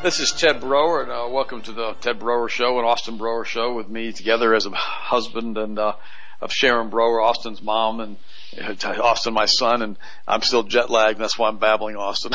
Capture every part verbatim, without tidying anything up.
This is Ted Broer, and uh, welcome to the Ted Broer Show and Austin Broer Show with me together as a husband and uh, of Sharon Broer, Austin's mom, and uh, Austin, my son, and I'm still jet lagged, and that's why I'm babbling, Austin.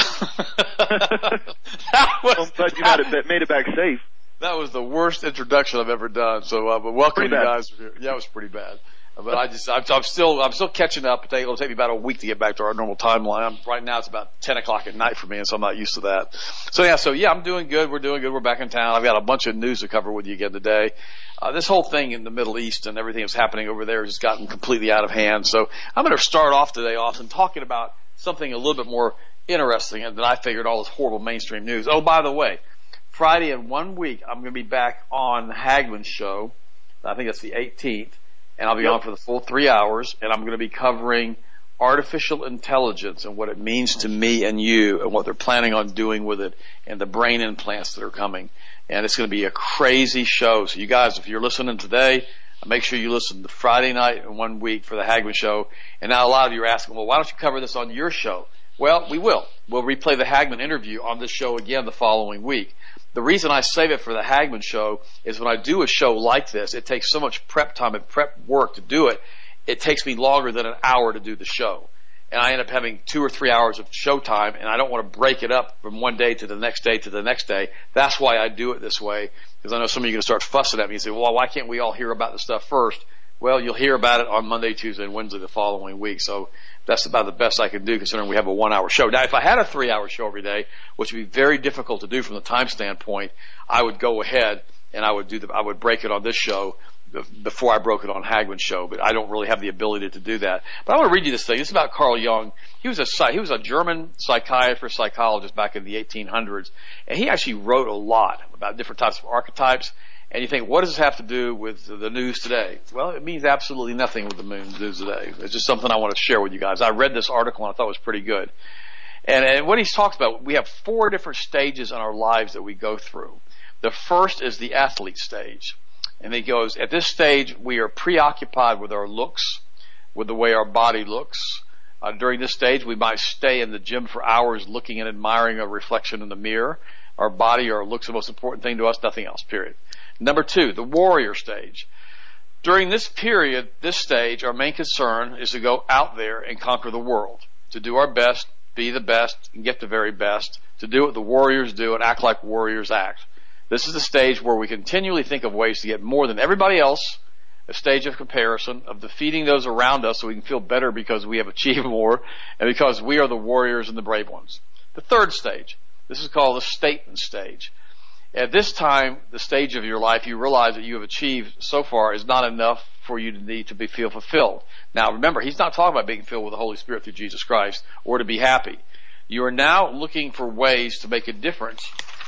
that was, I'm glad you made it, made it back safe. That was the worst introduction I've ever done. So, uh, but welcome pretty you bad. guys. Yeah, it was pretty bad. But I just, I'm, I'm still, I'm still catching up. It'll take me about a week to get back to our normal timeline. I'm, right now it's about ten o'clock at night for me, and so I'm not used to that. So yeah, so yeah, I'm doing good. We're doing good. We're back in town. I've got a bunch of news to cover with you again today. Uh, this whole thing in the Middle East and everything that's happening over there has gotten completely out of hand. So I'm going to start off today, Austin, talking about something a little bit more interesting than I figured all this horrible mainstream news. Oh, by the way, Friday in one week, I'm going to be back on Hagmann's show. I think that's the eighteenth. And I'll be yep. on for the full three hours, and I'm going to be covering artificial intelligence and what it means to me and you and what they're planning on doing with it and the brain implants that are coming. And it's going to be a crazy show. So you guys, if you're listening today, make sure you listen to Friday night in one week for the Hagmann show. And now a lot of you are asking, well, why don't you cover this on your show? Well, we will. We'll replay the Hagmann interview on this show again the following week. The reason I save it for the Hagmann show is when I do a show like this, it takes so much prep time and prep work to do it, it takes me longer than an hour to do the show. And I end up having two or three hours of show time, and I don't want to break it up from one day to the next day to the next day. That's why I do it this way, because I know some of you are going to start fussing at me and say, well, why can't we all hear about the stuff first? Well, you'll hear about it on Monday, Tuesday, and Wednesday the following week. So that's about the best I can do considering we have a one-hour show. Now, if I had a three-hour show every day, which would be very difficult to do from the time standpoint, I would go ahead and I would do the, I would break it on this show before I broke it on Hagmann's show, but I don't really have the ability to do that. But I want to read you this thing. This is about Carl Jung. He was a he was a German psychiatrist, psychologist back in the eighteen hundreds, and he actually wrote a lot about different types of archetypes. And you think, what does this have to do with the news today? Well, it means absolutely nothing with the news today. It's just something I want to share with you guys. I read this article and I thought it was pretty good. And, and what he's talked about, we have four different stages in our lives that we go through. The first is the athlete stage. And he goes, at this stage, we are preoccupied with our looks, with the way our body looks. Uh, during this stage, we might stay in the gym for hours looking and admiring a reflection in the mirror. Our body or looks the most important thing to us, nothing else, period. Number two, the warrior stage. During this period, this stage, our main concern is to go out there and conquer the world, to do our best, be the best, and get the very best, to do what the warriors do and act like warriors act. This is the stage where we continually think of ways to get more than everybody else, a stage of comparison, of defeating those around us so we can feel better because we have achieved more and because we are the warriors and the brave ones. The third stage, this is called the statement stage. At this time, the stage of your life, you realize that you have achieved so far is not enough for you to need to be feel fulfilled. Now remember, he's not talking about being filled with the Holy Spirit through Jesus Christ or to be happy. You are now looking for ways to make a difference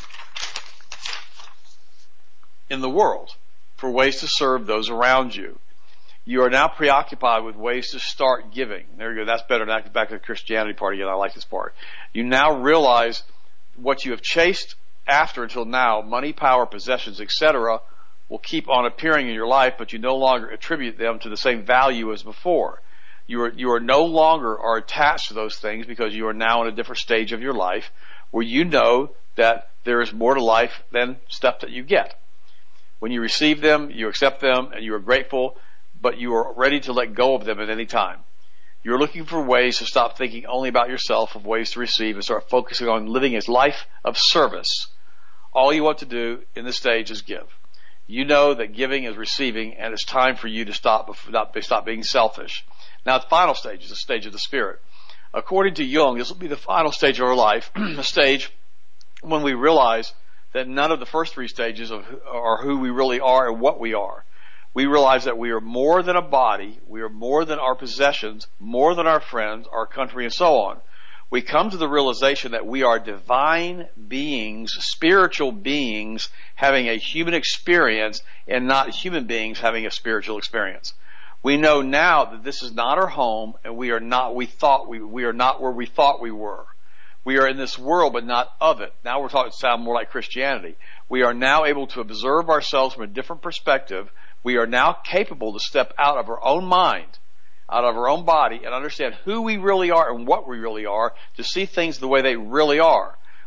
in the world, for ways to serve those around you. You are now preoccupied with ways to start giving. There you go. That's better. Now back to the Christianity part again. I like this part. You now realize what you have chased after until now, money, power, possessions, et cetera, will keep on appearing in your life, but you no longer attribute them to the same value as before. You are you are no longer are attached to those things because you are now in a different stage of your life where you know that there is more to life than stuff that you get. When you receive them, you accept them, and you are grateful, but you are ready to let go of them at any time. You're looking for ways to stop thinking only about yourself, of ways to receive, and start focusing on living a life of service. All you want to do in this stage is give. You know that giving is receiving, and it's time for you to stop, stop being selfish. Now, the final stage is the stage of the Spirit. According to Jung, this will be the final stage of our life, a stage when we realize that none of the first three stages of, are who we really are and what we are. We realize that we are more than a body, we are more than our possessions, more than our friends, our country, and so on. We come to the realization that we are divine beings, spiritual beings, having a human experience, and not human beings having a spiritual experience. We know now that this is not our home, and we are not we thought we we are not where we thought we were. We are in this world, but not of it. Now we're talking sound more like Christianity. We are now able to observe ourselves from a different perspective. We are now capable to step out of our own mind, out of our own body, and understand who we really are and what we really are, to see things the way they really are.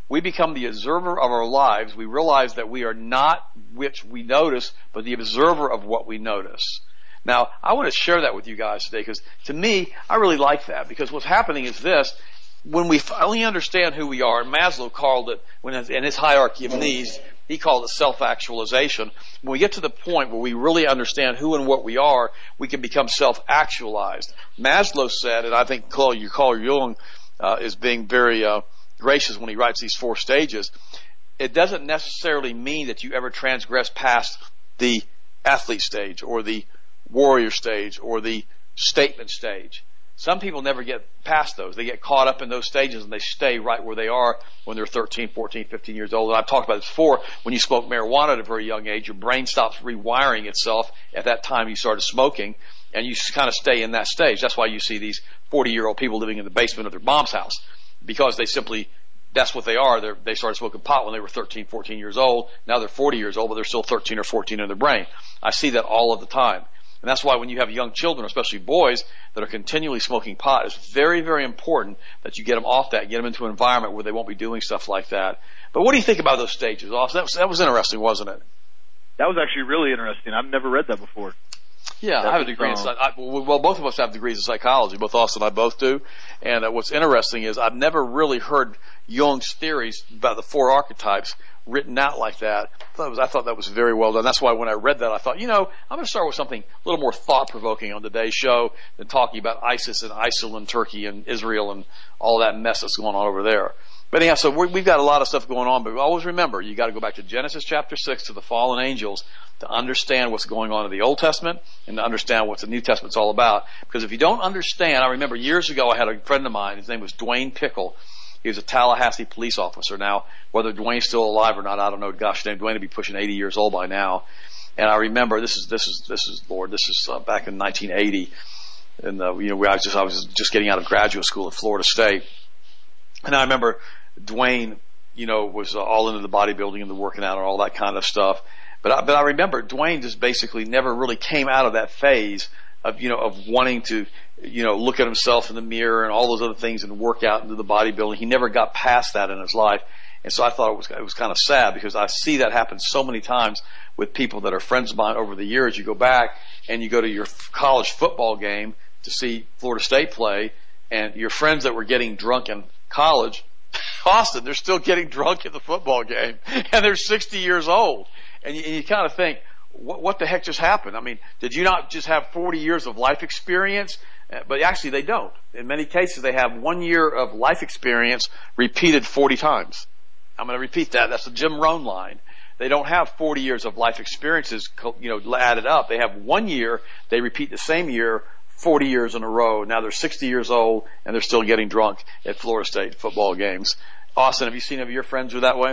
we become the observer of our lives. We realize that we are not which we notice, but the observer of what we notice. Now, I want to share that with you guys today because to me, I really like that because what's happening is this. When we finally understand who we are, and Maslow called it, when in his hierarchy of needs, he called it self-actualization. When we get to the point where we really understand who and what we are, we can become self-actualized. Maslow said, and I think Carl Jung uh, is being very uh, gracious when he writes these four stages, it doesn't necessarily mean that you ever transgress past the athlete stage or the warrior stage or the statement stage. Some people never get past those. They get caught up in those stages and they stay right where they are when they're thirteen, fourteen, fifteen years old. And I've talked about this before. When you smoke marijuana at a very young age, your brain stops rewiring itself at that time you started smoking, and you kind of stay in that stage. That's why you see these forty-year-old people living in the basement of their mom's house, because they simply, that's what they are. They're, they started smoking pot when they were thirteen, fourteen years old. Now they're forty years old, but they're still thirteen or fourteen in their brain. I see that all of the time. And that's why when you have young children, especially boys, that are continually smoking pot, it's very, very important that you get them off that, get them into an environment where they won't be doing stuff like that. But what do you think about those stages, Austin? That was, that was interesting, wasn't it? That was actually really interesting. I've never read that before. Yeah, that I have a degree in psychology. Well, both of us have degrees in psychology. Both Austin and I both do. And uh, what's interesting is I've never really heard Jung's theories about the four archetypes written out like that. I thought, was, I thought that was very well done. That's why when I read that, I thought, you know, I'm going to start with something a little more thought-provoking on today's show than talking about ISIS and ISIL and Turkey and Israel and all that mess that's going on over there. But anyhow, so we're, we've got a lot of stuff going on, but always remember, you got to go back to Genesis chapter six to the fallen angels to understand what's going on in the Old Testament and to understand what the New Testament's all about. Because if you don't understand, I remember years ago I had a friend of mine, his name was Dwayne Pickle. He was a Tallahassee police officer. Now, whether Dwayne's still alive or not, I don't know. Gosh, Dwayne would be pushing eighty years old by now. And I remember this is this is this is Lord, this is uh, back in nineteen eighty, and uh, you know, I was just I was just getting out of graduate school at Florida State, and I remember Dwayne, you know, was uh, all into the bodybuilding and the working out and all that kind of stuff. But I, but I remember Dwayne just basically never really came out of that phase of, you know, of wanting to, you know, look at himself in the mirror and all those other things and work out into the bodybuilding. He never got past that in his life. And so I thought it was, it was kind of sad because I see that happen so many times with people that are friends of mine over the years. You go back and you go to your college football game to see Florida State play, and your friends that were getting drunk in college, Austin, they're still getting drunk in the football game, and they're sixty years old. And you, and you kind of think, what, what the heck just happened? I mean, did you not just have forty years of life experience? But actually they don't. In many cases they have one year of life experience repeated forty times. I'm going to repeat that. That's the Jim Rohn line. They don't have forty years of life experiences, you know, added up. They have one year. They repeat the same year forty years in a row. Now they're sixty years old and they're still getting drunk at Florida State football games. Austin, have you seen any of your friends who are that way?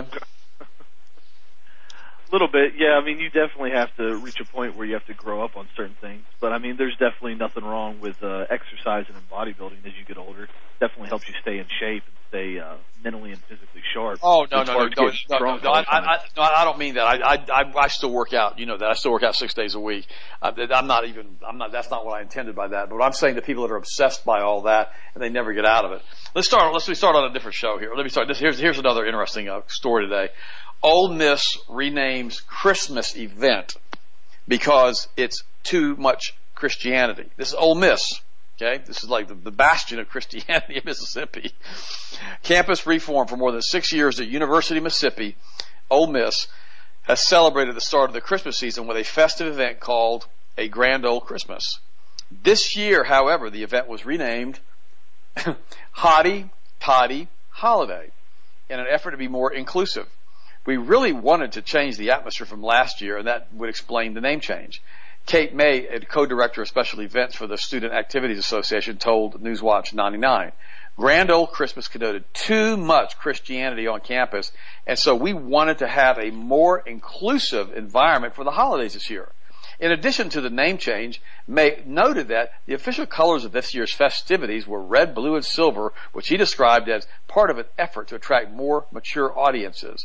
A little bit, yeah. I mean, you definitely have to reach a point where you have to grow up on certain things. But, I mean, there's definitely nothing wrong with uh, exercising and bodybuilding as you get older. It definitely helps you stay in shape and stay uh, mentally and physically sharp. Oh, no, no, no, no, no, no, no, I, I, no, I don't mean that. I, I, I still work out. You know that. I still work out six days a week. I'm not even, I'm not, that's not what I intended by that. But I'm saying to people that are obsessed by all that and they never get out of it. Let's start, let's start on a different show here. Let me start. This, here's, here's another interesting uh, story today. Ole Miss renames Christmas event because it's too much Christianity. This is Ole Miss. Okay, this is like the, the bastion of Christianity in Mississippi. Campus reform for more than six years at University of Mississippi, Ole Miss has celebrated the start of the Christmas season with a festive event called A Grand Ole Christmas. This year, however, the event was renamed Hotty Toddy Holiday in an effort to be more inclusive. We really wanted to change the atmosphere from last year, and that would explain the name change. Kate May, a co-director of special events for the Student Activities Association, told Newswatch ninety-nine, Grand Ole Christmas connoted too much Christianity on campus, and so we wanted to have a more inclusive environment for the holidays this year. In addition to the name change, May noted that the official colors of this year's festivities were red, blue, and silver, which he described as part of an effort to attract more mature audiences.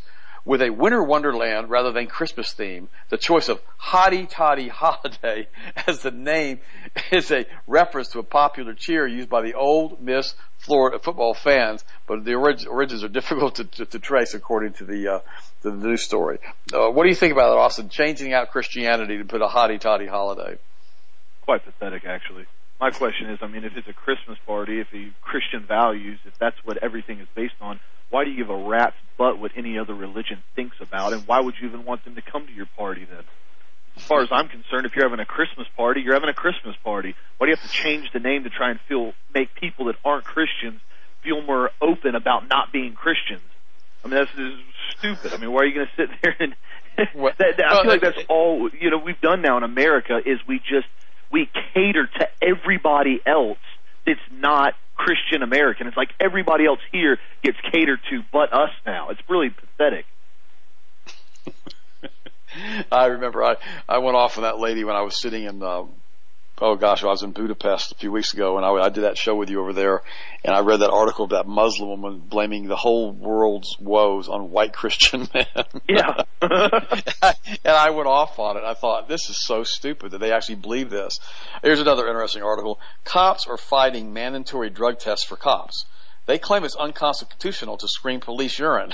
With a winter wonderland rather than Christmas theme, the choice of Hotty Toddy Holiday as the name is a reference to a popular cheer used by the Ole Miss Florida football fans, but the orig- origins are difficult to, to, to trace according to the, uh, the news story. Uh, what do you think about that, Austin? Changing out Christianity to put a Hotty Toddy Holiday? Quite pathetic, actually. My question is, I mean, if it's a Christmas party, if the Christian values, if that's what everything is based on, why do you give a rat's butt what any other religion thinks about, and why would you even want them to come to your party then? As far as I'm concerned, if you're having a Christmas party, you're having a Christmas party. Why do you have to change the name to try and feel make people that aren't Christians feel more open about not being Christians? I mean, that's, that's stupid. I mean, why are you going to sit there and that, that, I feel like that's all, you know, we've done now in America is we just, we cater to everybody else that's not Christian American. It's like everybody else here gets catered to but us now. It's really pathetic. I remember I, I went off on that lady when I was sitting in, uh, oh gosh, I was in Budapest a few weeks ago, and I, I did that show with you over there, and I read that article of that Muslim woman blaming the whole world's woes on white Christian men. Yeah. And I went off on it. I thought, this is so stupid that they actually believe this. Here's another interesting article. Cops are fighting mandatory drug tests for cops. They claim it's unconstitutional to screen police urine.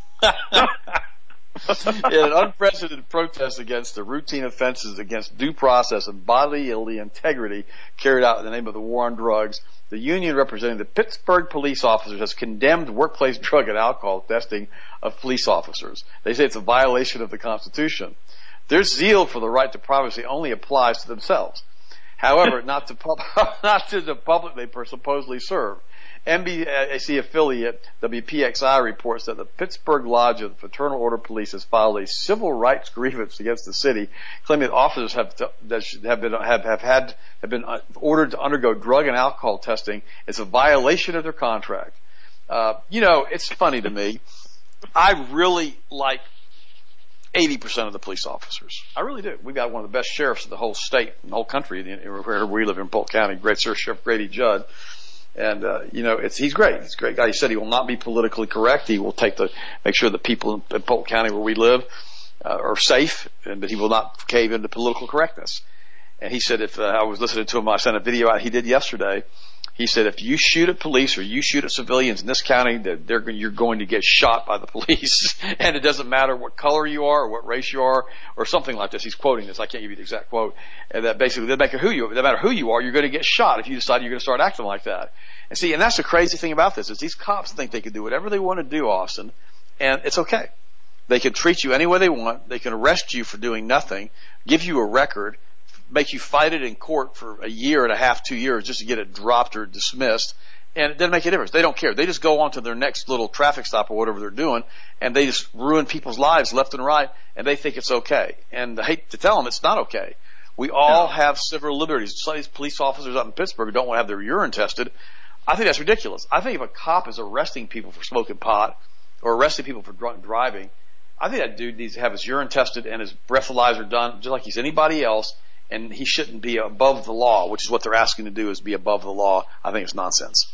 In an unprecedented protest against the routine offenses against due process and bodily integrity carried out in the name of the war on drugs, the union representing the Pittsburgh police officers has condemned workplace drug and alcohol testing of police officers. They say it's a violation of the Constitution. Their zeal for the right to privacy only applies to themselves. However, not to, pub- not to the public they supposedly serve. N B C affiliate W P X I reports that the Pittsburgh Lodge of the Fraternal Order Police has filed a civil rights grievance against the city, claiming that officers have to, that have been have, have had have been ordered to undergo drug and alcohol testing. It's a violation of their contract. Uh, you know, it's funny to me. I really like eighty percent of the police officers. I really do. We've got one of the best sheriffs in the whole state, in the whole country, where we live in Polk County, great Sir Sheriff Grady Judd. And, uh, you know, it's, he's great. He's a great guy. He said he will not be politically correct. He will take the, make sure the people in Polk County where we live, uh, are safe, and that he will not cave into political correctness. And he said if, uh, I was listening to him, I sent a video out he did yesterday. He said if you shoot at police or you shoot at civilians in this county, that they're, you're going to get shot by the police. And it doesn't matter what color you are or what race you are or something like this. He's quoting this. I can't give you the exact quote. And that basically, no matter who you, no matter who you are, you're going to get shot if you decide you're going to start acting like that. And see, and that's the crazy thing about this is these cops think they can do whatever they want to do, Austin, and it's okay. They can treat you any way they want. They can arrest you for doing nothing, give you a record, make you fight it in court for a year and a half, two years just to get it dropped or dismissed, and it doesn't make a difference. They don't care. They just go on to their next little traffic stop or whatever they're doing, and they just ruin people's lives left and right, and they think it's okay. And I hate to tell them it's not okay. We all no. have civil liberties. Some of these police officers up in Pittsburgh who don't want to have their urine tested. I think that's ridiculous. I think if a cop is arresting people for smoking pot or arresting people for drunk driving, I think that dude needs to have his urine tested and his breathalyzer done just like he's anybody else, and he shouldn't be above the law, which is what they're asking to do, is be above the law. I think it's nonsense.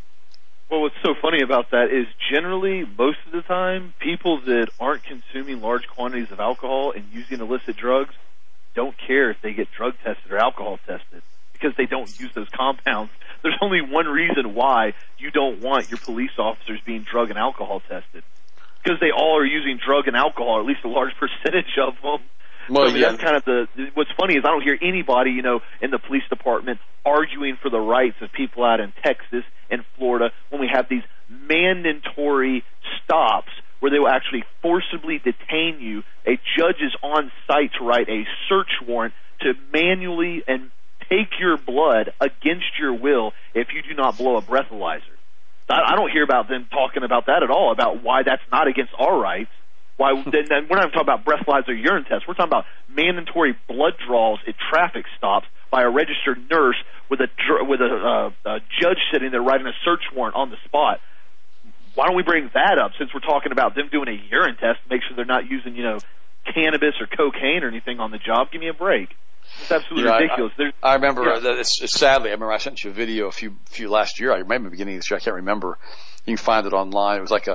Well, what's so funny about that is generally, most of the time, people that aren't consuming large quantities of alcohol and using illicit drugs don't care if they get drug tested or alcohol tested because they don't use those compounds. There's only one reason why you don't want your police officers being drug and alcohol tested. Because they all are using drug and alcohol, or at least a large percentage of them. Well, so, I mean, yeah. that's kind of the, what's funny is I don't hear anybody, you know, in the police department arguing for the rights of people out in Texas and Florida when we have these mandatory stops where they will actually forcibly detain you. A judge is on site to write a search warrant to manually and take your blood against your will if you do not blow a breathalyzer. I don't hear about them talking about that at all, about why that's not against our rights. Why then, then we're not even talking about breathalyzer urine tests. We're talking about mandatory blood draws at traffic stops by a registered nurse with a with a, uh, a judge sitting there writing a search warrant on the spot. Why don't we bring that up since we're talking about them doing a urine test to make sure they're not using, you know, cannabis or cocaine or anything on the job? Give me a break. It's absolutely you know, ridiculous. I, I remember yeah. that it's, it's sadly. I remember I sent you a video a few few last year. I remember the beginning of this year. I can't remember. You can find it online. It was like a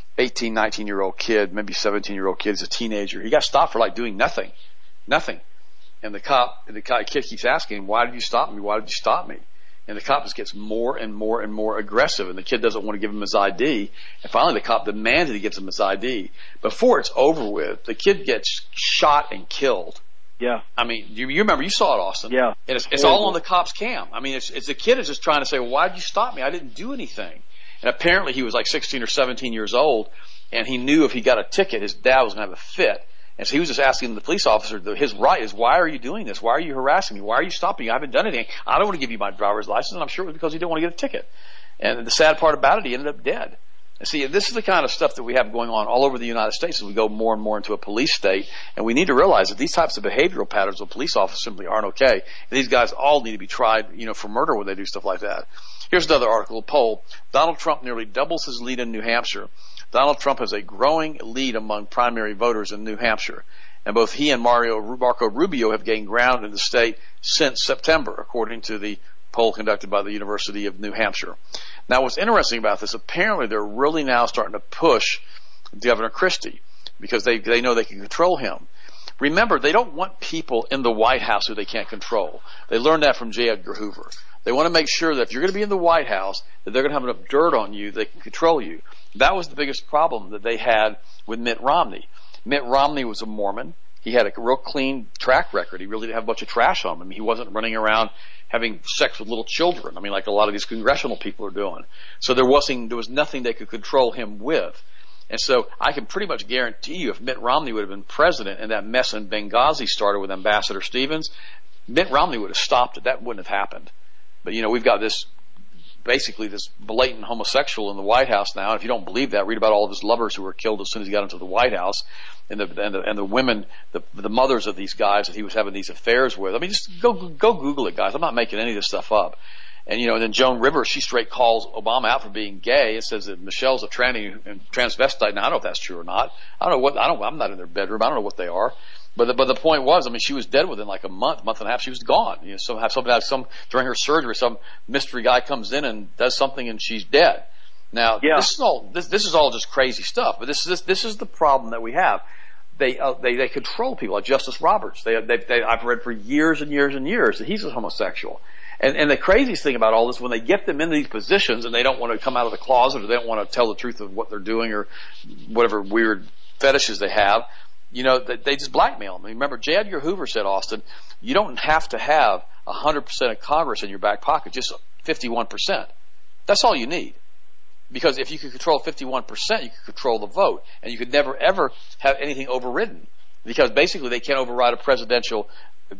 eighteen, nineteen year old kid, maybe seventeen year old kid, he's a teenager. He got stopped for like doing nothing, nothing. And the cop, the kid keeps asking him, why did you stop me? Why did you stop me? And the cop just gets more and more and more aggressive, and the kid doesn't want to give him his I D. And finally the cop demanded he gives him his I D. Before it's over with, the kid gets shot and killed. Yeah. I mean, you, you remember, you saw it, Austin. Yeah. And it's, it's all on the cop's cam. I mean, it's, it's the kid is just trying to say, well, why did you stop me? I didn't do anything. And apparently he was like sixteen or seventeen years old, and he knew if he got a ticket, his dad was going to have a fit. And so he was just asking the police officer, his right is, why are you doing this? Why are you harassing me? Why are you stopping me? I haven't done anything. I don't want to give you my driver's license. And I'm sure it was because he didn't want to get a ticket. And the sad part about it, he ended up dead. And see, this is the kind of stuff that we have going on all over the United States as we go more and more into a police state. And we need to realize that these types of behavioral patterns of police officers simply aren't okay. And these guys all need to be tried, you know, for murder when they do stuff like that. Here's another article, a poll. Donald Trump nearly doubles his lead in New Hampshire. Donald Trump has a growing lead among primary voters in New Hampshire. And both he and Mario, Marco Rubio have gained ground in the state since September, according to the poll conducted by the University of New Hampshire. Now, what's interesting about this, apparently they're really now starting to push Governor Christie because they, they know they can control him. Remember, they don't want people in the White House who they can't control. They learned that from J. Edgar Hoover. They want to make sure that if you're going to be in the White House, that they're going to have enough dirt on you that they can control you. That was the biggest problem that they had with Mitt Romney. Mitt Romney was a Mormon. He had a real clean track record. He really didn't have a bunch of trash on him. I mean, he wasn't running around having sex with little children. I mean, like a lot of these congressional people are doing. So there wasn't, there was nothing they could control him with. And so I can pretty much guarantee you if Mitt Romney would have been president and that mess in Benghazi started with Ambassador Stevens, Mitt Romney would have stopped it. That wouldn't have happened. But, you know, we've got this, basically this blatant homosexual in the White House now. And if you don't believe that, read about all of his lovers who were killed as soon as he got into the White House, and the and the, and the women, the the mothers of these guys that he was having these affairs with. I mean, just go go Google it, guys. I'm not making any of this stuff up. And, you know, and then Joan Rivers, she straight calls Obama out for being gay and says that Michelle's a tranny and transvestite. Now, I don't know if that's true or not. I don't know what, I don't, I'm not in their bedroom. I don't know what they are. But the, but the point was, I mean, she was dead within like a month, month and a half. She was gone. You know, some have somebody have some during her surgery, some mystery guy comes in and does something and she's dead. Now, yeah. this is all this this is all just crazy stuff. But this this this is the problem that we have. They uh, they they control people like Justice Roberts. They, they they I've read for years and years and years that he's a homosexual. And and the craziest thing about all this, when they get them in these positions and they don't want to come out of the closet or they don't want to tell the truth of what they're doing or whatever weird fetishes they have, you know, they, they just blackmail them. Remember, J. Edgar Hoover said, Austin, you don't have to have one hundred percent of Congress in your back pocket, just fifty-one percent. That's all you need. Because if you could control fifty-one percent, you could control the vote. And you could never, ever have anything overridden. Because basically they can't override a presidential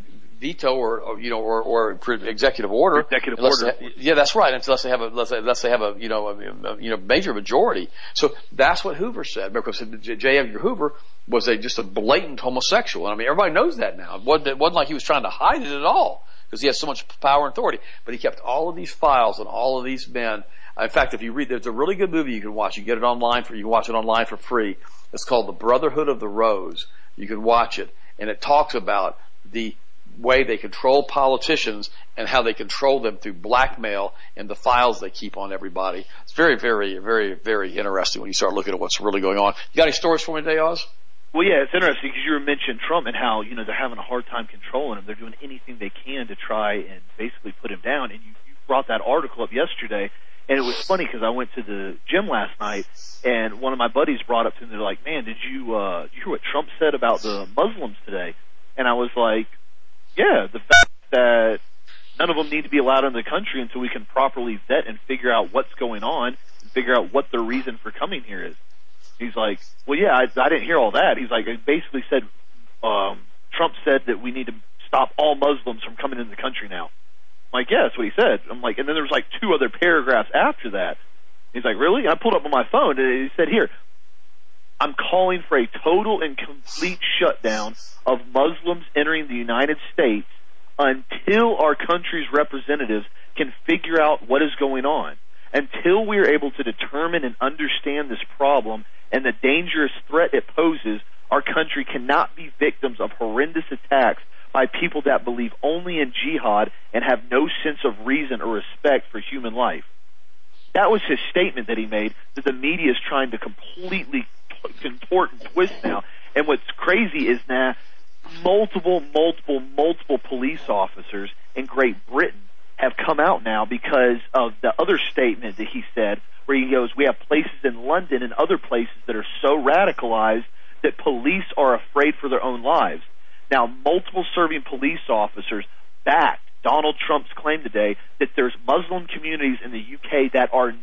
veto or, or you know, or, or executive order. Executive order. They, yeah, that's right. Unless they have a, unless they, unless they have a, you know, a, a, you know, major majority. So that's what Hoover said. Because J. Edgar Hoover was a, just a blatant homosexual. And I mean, everybody knows that now. It wasn't, it wasn't like he was trying to hide it at all. Because he has so much power and authority. But he kept all of these files on all of these men. In fact, if you read, there's a really good movie you can watch. You can get it online for, you can watch it online for free. It's called The Brotherhood of the Rose. You can watch it. And it talks about the way they control politicians and how they control them through blackmail and the files they keep on everybody. It's very, very, very, very interesting when you start looking at what's really going on. You got any stories for me today, Oz? Well, yeah, it's interesting because you were mentioning Trump and how, you know, they're having a hard time controlling him. They're doing anything they can to try and basically put him down. And you, you brought that article up yesterday, and it was funny because I went to the gym last night, and one of my buddies brought up to me, they're like, man, did you, uh, did you hear what Trump said about the Muslims today? And I was like, yeah, the fact that none of them need to be allowed in the country until we can properly vet and figure out what's going on and figure out what their reason for coming here is. He's like, well, yeah, I, I didn't hear all that. He's like, it basically said, um, Trump said that we need to stop all Muslims from coming into the country now. I'm like, yeah, that's what he said. I'm like, and then there was like two other paragraphs after that. He's like, really? And I pulled up on my phone and he said, here, I'm calling for a total and complete shutdown of Muslims entering the United States until our country's representatives can figure out what is going on. Until we are able to determine and understand this problem and the dangerous threat it poses, our country cannot be victims of horrendous attacks by people that believe only in jihad and have no sense of reason or respect for human life. That was his statement that he made, that the media is trying to completely contort and twist now. And what's crazy is now multiple, multiple, multiple police officers in Great Britain have come out now because of the other statement that he said, where he goes, we have places in London and other places that are so radicalized that police are afraid for their own lives. Now, multiple serving police officers backed Donald Trump's claim today that there's Muslim communities in the U K that are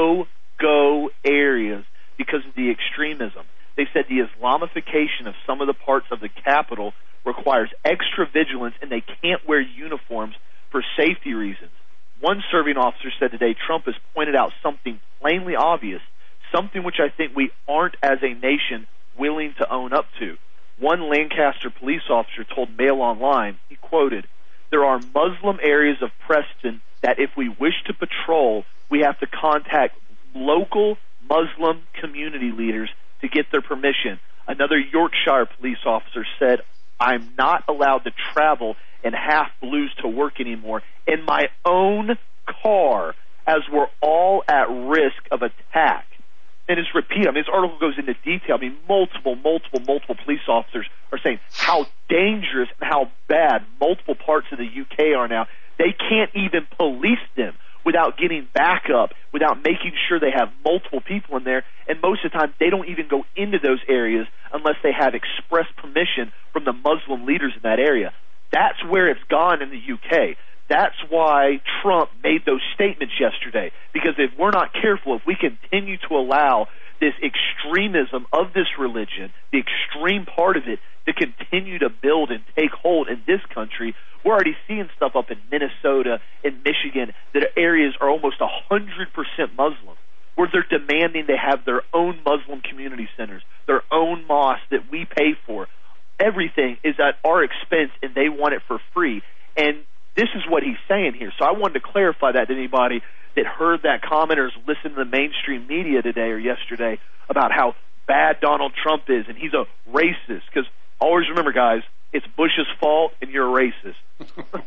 no-go areas because of the extremism. They said the Islamification of some of the parts of the capital requires extra vigilance, and they can't wear uniforms for safety reasons. One serving officer said today Trump has pointed out something plainly obvious, something which I think we aren't as a nation willing to own up to. One Lancaster police officer told Mail Online, he quoted, there are Muslim areas of Preston that if we wish to patrol, we have to contact local Muslim community leaders to get their permission. Another Yorkshire police officer said, I'm not allowed to travel in half blues to work anymore in my own car, as we're all at risk of attack. And it's repeat. I mean, this article goes into detail. I mean, multiple, multiple, multiple police officers are saying how dangerous and how bad multiple parts of the U K are now. They can't even police them without getting backup, without making sure they have multiple people in there. And most of the time, they don't even go into those areas unless they have express permission from the Muslim leaders in that area. That's where it's gone in the U K. That's why Trump made those statements yesterday. Because if we're not careful, if we continue to allow this extremism of this religion, the extreme part of it, to continue to build and take hold in this country, we're already seeing stuff up in Minnesota and Michigan that areas are almost one hundred percent Muslim, where they're demanding they have their own Muslim community centers, their own mosque that we pay for. Everything is at our expense, and they want it for free. And this is what he's saying here. So I wanted to clarify that to anybody that heard that comment or listened to the mainstream media today or yesterday about how bad Donald Trump is and he's a racist. Because always remember, guys, it's Bush's fault and you're a racist.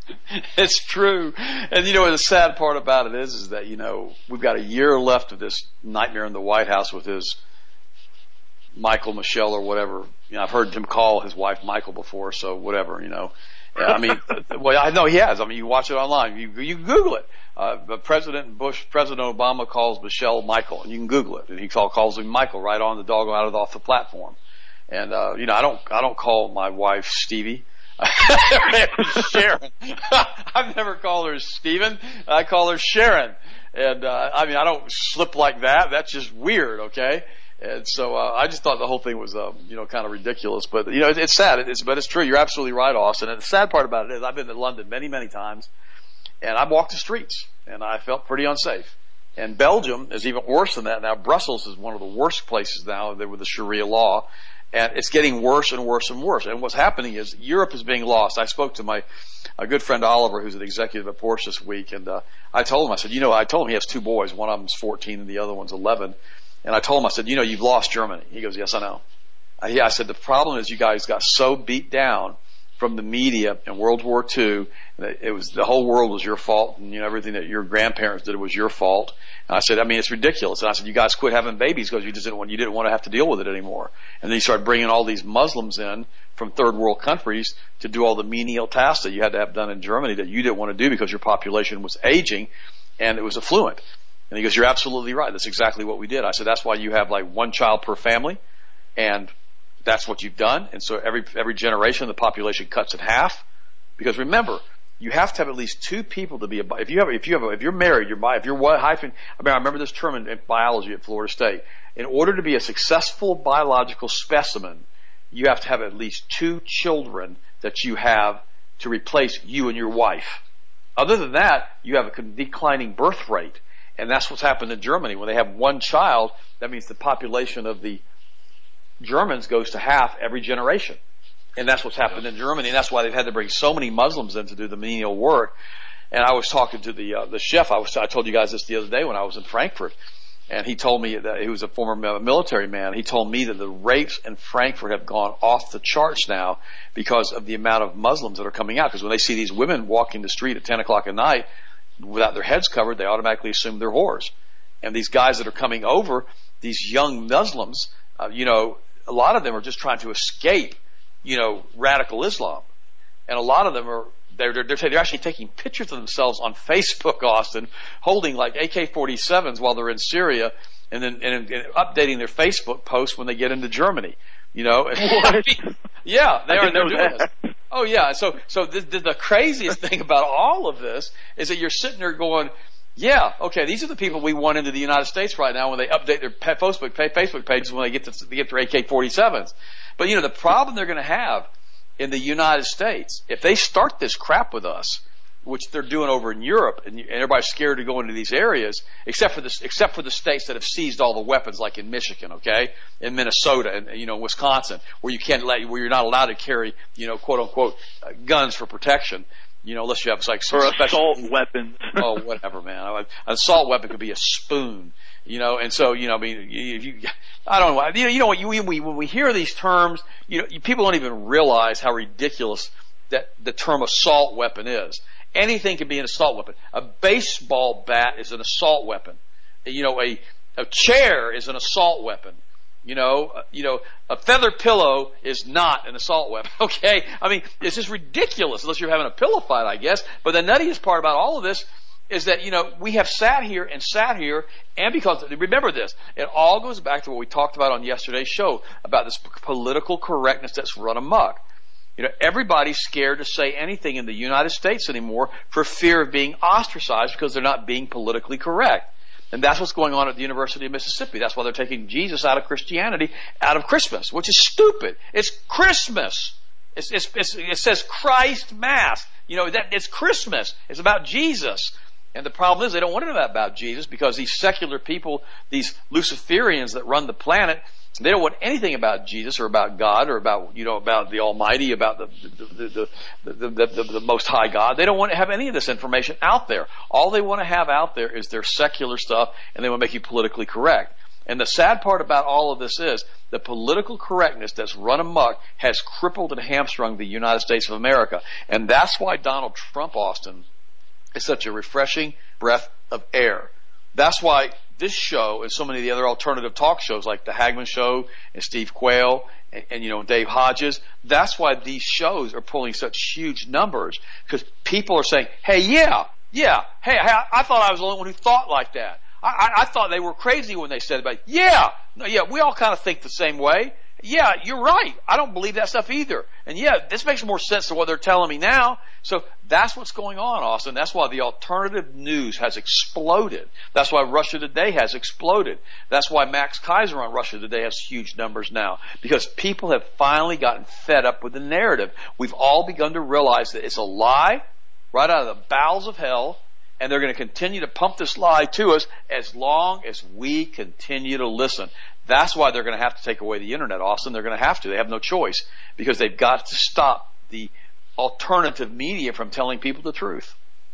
It's true. And, you know, the sad part about it is, is that, you know, we've got a year left of this nightmare in the White House with his Michael, Michelle, or whatever. You know, I've heard him call his wife Michael before, so whatever, you know. I mean, well, I know he has. I mean, you watch it online. You you Google it. Uh, but President Bush, President Obama calls Michelle Michael, and you can Google it. And he call, calls him Michael right on the dog out of off the platform. And uh, you know, I don't I don't call my wife Stevie. Sharon. I've never called her Steven. I call her Sharon. And uh, I mean, I don't slip like that. That's just weird. Okay. And so uh, I just thought the whole thing was, um, you know, kind of ridiculous. But, you know, it, it's sad. It's, but it's true. You're absolutely right, Austin. And the sad part about it is I've been to London many, many times, and I've walked the streets, and I felt pretty unsafe. And Belgium is even worse than that. Now, Brussels is one of the worst places now with the Sharia law, and it's getting worse and worse and worse. And what's happening is Europe is being lost. I spoke to my a good friend Oliver, who's an executive at Porsche this week, and uh, I told him, I said, you know, I told him he has two boys. One of them's fourteen and the other one's eleven. And I told him, I said, you know, you've lost Germany. He goes, yes, I know. I, yeah, I said, the problem is you guys got so beat down from the media in World War Two that it was the whole world was your fault, and you know everything that your grandparents did was your fault. And I said, I mean, it's ridiculous. And I said, you guys quit having babies because you just didn't want you didn't want to have to deal with it anymore. And then you started bringing all these Muslims in from third world countries to do all the menial tasks that you had to have done in Germany that you didn't want to do because your population was aging and it was affluent. And he goes, you're absolutely right. That's exactly what we did. I said, that's why you have like one child per family, and that's what you've done. And so every every generation, the population cuts in half. Because remember, you have to have at least two people to be a. If you have, if you have, a, if you're married, you're if you're what hyphen. I mean, I remember this term in, in biology at Florida State. In order to be a successful biological specimen, you have to have at least two children that you have to replace you and your wife. Other than that, you have a declining birth rate. And that's what's happened in Germany. When they have one child, that means the population of the Germans goes to half every generation. And that's what's happened in Germany. And that's why they've had to bring so many Muslims in to do the menial work. And I was talking to the uh, the chef. I was I told you guys this the other day when I was in Frankfurt. And he told me that he was a former military man. He told me that the rapes in Frankfurt have gone off the charts now because of the amount of Muslims that are coming out. Because when they see these women walking the street at ten o'clock at night, without their heads covered, they automatically assume they're whores. And these guys that are coming over, these young Muslims, uh, you know, a lot of them are just trying to escape, you know, radical Islam. And a lot of them are, they're, they're, they're actually taking pictures of themselves on Facebook, Austin, holding like A K forty-sevens while they're in Syria, and then and, and updating their Facebook posts when they get into Germany. You know, what? Yeah, they I are. They're know doing that. this. Oh yeah. So, so the, the, the craziest thing about all of this is that you're sitting there going, yeah, okay, these are the people we want into the United States right now when they update their Facebook Facebook pages when they get to they get their A K forty-sevens. But you know, the problem they're going to have in the United States, if they start this crap with us, which they're doing over in Europe, and everybody's scared to go into these areas, except for the except for the states that have seized all the weapons, like in Michigan, okay, in Minnesota, and you know Wisconsin, where you can't let where you're not allowed to carry, you know, quote unquote, uh, guns for protection, you know, unless you have like some or special assault weapons. Oh, whatever, man. An assault weapon could be a spoon, you know, and so you know, I mean, you, you I don't know, you know, you know what, you, we, when we hear these terms, you know, people don't even realize how ridiculous that the term assault weapon is. Anything can be an assault weapon. A baseball bat is an assault weapon. You know, a, a chair is an assault weapon. You know, uh, you know, a feather pillow is not an assault weapon. Okay, I mean, it's just ridiculous unless you're having a pillow fight, I guess. But the nuttiest part about all of this is that you know we have sat here and sat here, and because remember this, it all goes back to what we talked about on yesterday's show about this political correctness that's run amok. You know, everybody's scared to say anything in the United States anymore for fear of being ostracized because they're not being politically correct. And that's what's going on at the University of Mississippi. That's why they're taking Jesus out of Christianity, out of Christmas, which is stupid. It's Christmas. It's, it's, it's, it says Christ Mass. You know, that it's Christmas. It's about Jesus. And the problem is they don't want it about Jesus because these secular people, these Luciferians that run the planet, they don't want anything about Jesus or about God or about, you know, about the Almighty, about the the the, the, the, the, the Most High God. They don't want to have any of this information out there. All they want to have out there is their secular stuff, and they want to make you politically correct. And the sad part about all of this is the political correctness that's run amok has crippled and hamstrung the United States of America. And that's why Donald Trump, Austin, is such a refreshing breath of air. That's why this show and so many of the other alternative talk shows like the Hagman Show and Steve Quayle and, and you know Dave Hodges, that's why these shows are pulling such huge numbers, because people are saying, hey, yeah, yeah, hey, I, I thought I was the only one who thought like that. I, I, I thought they were crazy when they said about it. Yeah, no, yeah, we all kind of think the same way. Yeah, you're right. I don't believe that stuff either. And yeah, this makes more sense than what they're telling me now. So that's what's going on, Austin. That's why the alternative news has exploded. That's why Russia Today has exploded. That's why Max Kaiser on Russia Today has huge numbers now. Because people have finally gotten fed up with the narrative. We've all begun to realize that it's a lie right out of the bowels of hell. And they're going to continue to pump this lie to us as long as we continue to listen. That's why they're going to have to take away the internet, Austin. They're going to have to. They have no choice because they've got to stop the alternative media from telling people the truth.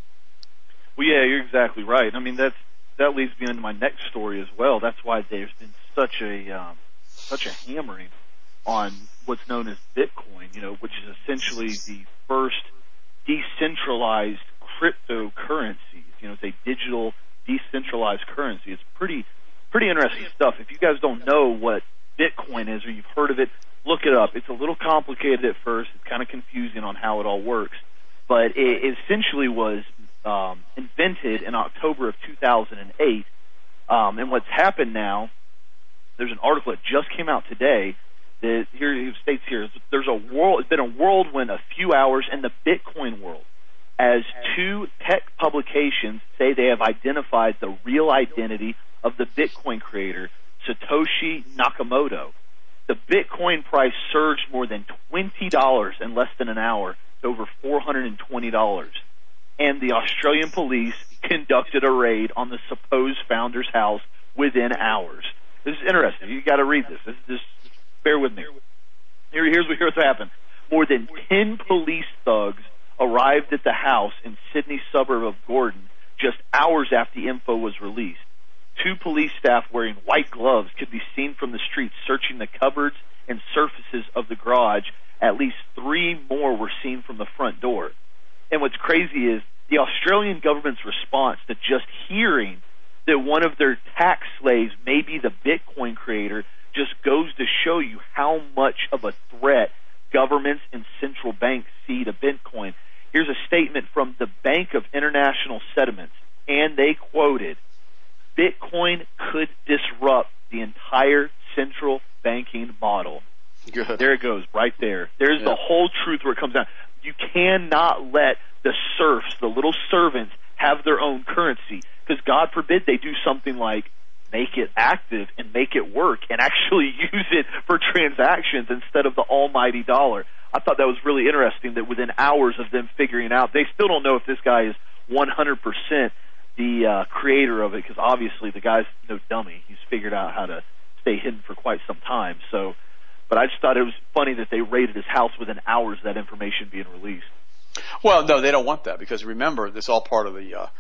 Well, yeah, you're exactly right. I mean, that's, that leads me into my next story as well. That's why there's been such a um, such a hammering on what's known as Bitcoin, you know, which is essentially the first decentralized cryptocurrencies. You know, it's a digital decentralized currency. It's pretty pretty interesting stuff. If you guys don't know what Bitcoin is or you've heard of it, look it up. It's a little complicated at first. It's kind of confusing on how it all works. But it essentially was um, invented in October of two thousand eight. Um, and what's happened now, there's an article that just came out today that here it states here, there's a world, it's been a whirlwind a few hours in the Bitcoin world, as two tech publications say they have identified the real identity of the Bitcoin creator, Satoshi Nakamoto. The Bitcoin price surged more than twenty dollars in less than an hour to over four hundred twenty dollars. And the Australian police conducted a raid on the supposed founder's house within hours. This is interesting. You got to read this. This, this. Bear with me. Here, here's what here's what happened. More than ten police thugs arrived at the house in Sydney's suburb of Gordon just hours after the info was released. Two police staff wearing white gloves could be seen from the street searching the cupboards and surfaces of the garage. At least three more were seen from the front door. And what's crazy is the Australian government's response to just hearing that one of their tax slaves may be the Bitcoin creator just goes to show you how much of a threat governments and central banks see to Bitcoin. Here's a statement from the Bank of International Settlements, and they quoted, "Bitcoin could disrupt the entire central banking model." Good. There it goes, right there. There's yeah. the whole truth where it comes down. You cannot let the serfs, the little servants, have their own currency, because God forbid they do something like make it active and make it work and actually use it for transactions instead of the almighty dollar. I thought that was really interesting that within hours of them figuring out, they still don't know if this guy is one hundred percent the uh, creator of it, because obviously the guy's no dummy. He's figured out how to stay hidden for quite some time. So, but I just thought it was funny that they raided his house within hours of that information being released. Well, no, they don't want that, because remember, this is all part of the uh,